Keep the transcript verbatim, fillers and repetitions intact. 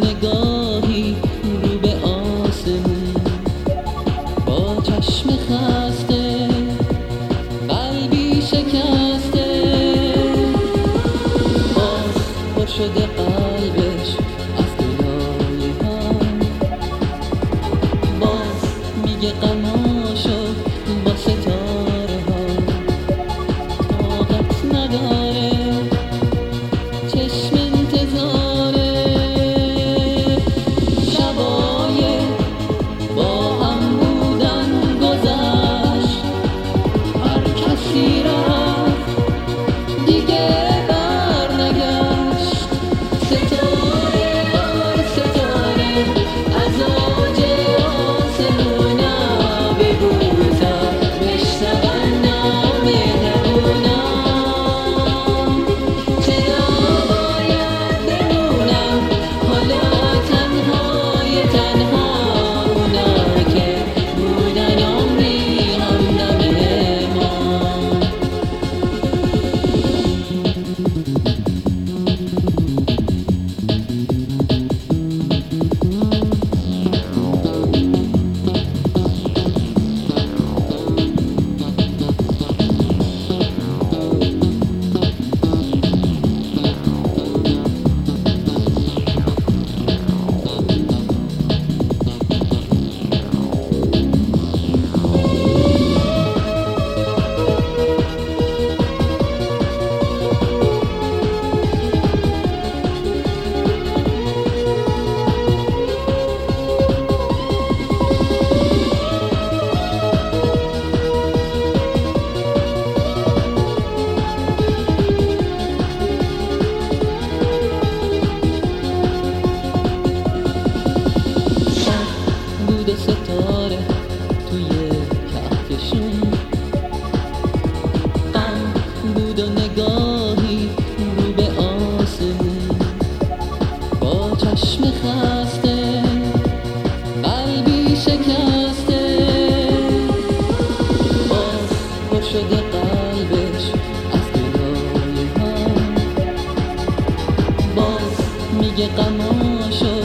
نگاهی رو به آسمون، با چشم خسته قلبی شکسته، باز پر شده قلبش از گلای هم، باز میگه غماشو با ستاره ها طاقت نداره، چشم انتظاره. شبای با هم بودن گذشت، هر کسی رفت دیگه بر نگشت. ستاره بر ستاره از اوج آسمونم ببوسم، بشنون نام نمونم. چرا باید بمونم حالا تنهای تنها، اونا که بودن عمری همدم ما. بود و ستاره توی کهکشون، غم بود و نگاهی رو به آسمون، با چشم خسته قلبی شکسته، باز پر شده قلبش از گلای هم، باز میگه غماشو